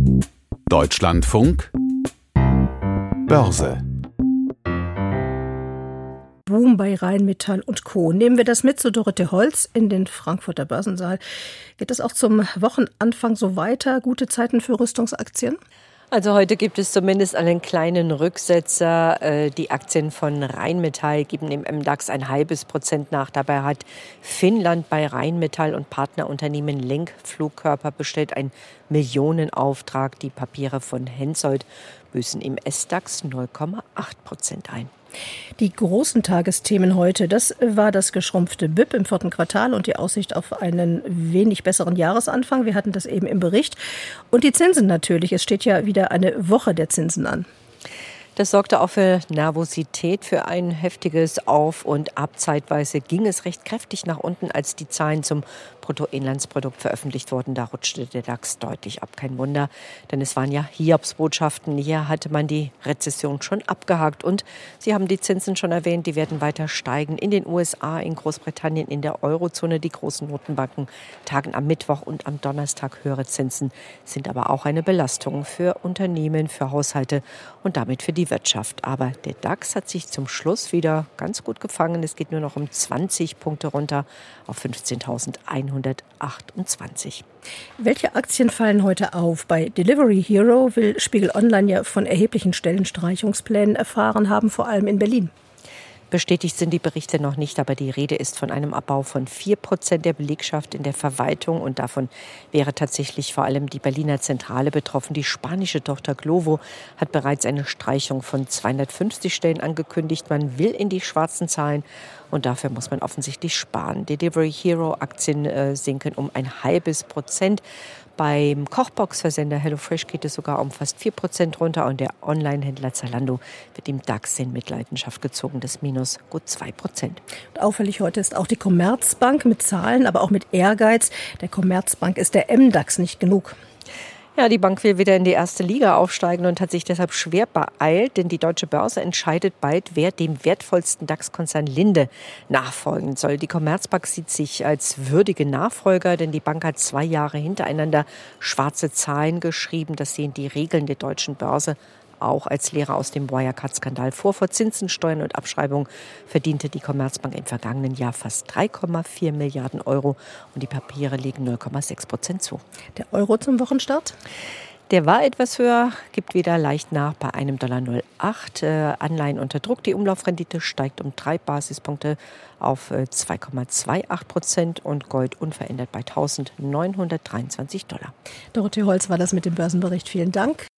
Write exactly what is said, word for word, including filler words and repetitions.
Deutschlandfunk Börse. Boom bei Rheinmetall und Co. Nehmen wir das mit zu Dorothee Holz in den Frankfurter Börsensaal. Geht es auch zum Wochenanfang so weiter? Gute Zeiten für Rüstungsaktien? Also heute gibt es zumindest einen kleinen Rücksetzer. Die Aktien von Rheinmetall geben im M DAX ein halbes Prozent nach. Dabei hat Finnland bei Rheinmetall und Partnerunternehmen Lenk Flugkörper bestellt einen Millionenauftrag. Die Papiere von Hensoldt büßen im S DAX null Komma acht Prozent ein. Die großen Tagesthemen heute, das war das geschrumpfte B I P im vierten Quartal und die Aussicht auf einen wenig besseren Jahresanfang. Wir hatten das eben im Bericht. Und die Zinsen natürlich. Es steht ja wieder eine Woche der Zinsen an. Das sorgte auch für Nervosität, für ein heftiges Auf und Ab. Zeitweise ging es recht kräftig nach unten, als die Zahlen zum Bruttoinlandsprodukt veröffentlicht wurden. Da rutschte der DAX deutlich ab. Kein Wunder, denn es waren ja Hiobsbotschaften. Hier hatte man die Rezession schon abgehakt. Und Sie haben die Zinsen schon erwähnt, die werden weiter steigen. In den U S A, in Großbritannien, in der Eurozone. Die großen Notenbanken tagen am Mittwoch und am Donnerstag. Höhere Zinsen sind aber auch eine Belastung für Unternehmen, für Haushalte und damit für die Wirtschaft. Aber der DAX hat sich zum Schluss wieder ganz gut gefangen. Es geht nur noch um zwanzig Punkte runter auf fünfzehntausendeinhundertachtundzwanzig. Welche Aktien fallen heute auf? Bei Delivery Hero will Spiegel Online ja von erheblichen Stellenstreichungsplänen erfahren haben, vor allem in Berlin. Bestätigt sind die Berichte noch nicht, aber die Rede ist von einem Abbau von vier Prozent der Belegschaft in der Verwaltung. Und davon wäre tatsächlich vor allem die Berliner Zentrale betroffen. Die spanische Tochter Glovo hat bereits eine Streichung von zweihundertfünfzig Stellen angekündigt. Man will in die schwarzen Zahlen und dafür muss man offensichtlich sparen. Delivery Hero Aktien äh, sinken um ein halbes Prozent. Beim Kochbox-Versender HelloFresh geht es sogar um fast vier Prozent runter und der Online-Händler Zalando wird im DAX in Mitleidenschaft gezogen, das Minus gut zwei Prozent. Auffällig heute ist auch die Commerzbank mit Zahlen, aber auch mit Ehrgeiz. Der Commerzbank ist der M DAX nicht genug. Ja, die Bank will wieder in die erste Liga aufsteigen und hat sich deshalb schwer beeilt, denn die Deutsche Börse entscheidet bald, wer dem wertvollsten DAX-Konzern Linde nachfolgen soll. Die Commerzbank sieht sich als würdige Nachfolger, denn die Bank hat zwei Jahre hintereinander schwarze Zahlen geschrieben. Das sehen die Regeln der Deutschen Börse auch als Lehre aus dem Wirecard-Skandal vor. Vor Zinsen, Steuern und Abschreibung verdiente die Commerzbank im vergangenen Jahr fast drei Komma vier Milliarden Euro und die Papiere legen null Komma sechs Prozent zu. Der Euro zum Wochenstart? Der war etwas höher, gibt wieder leicht nach bei einem Dollar null Komma acht. Äh, Anleihen unter Druck. Die Umlaufrendite steigt um drei Basispunkte auf äh, zwei Komma achtundzwanzig Prozent und Gold unverändert bei eintausendneunhundertdreiundzwanzig Dollar. Dorothee Holz war das mit dem Börsenbericht. Vielen Dank.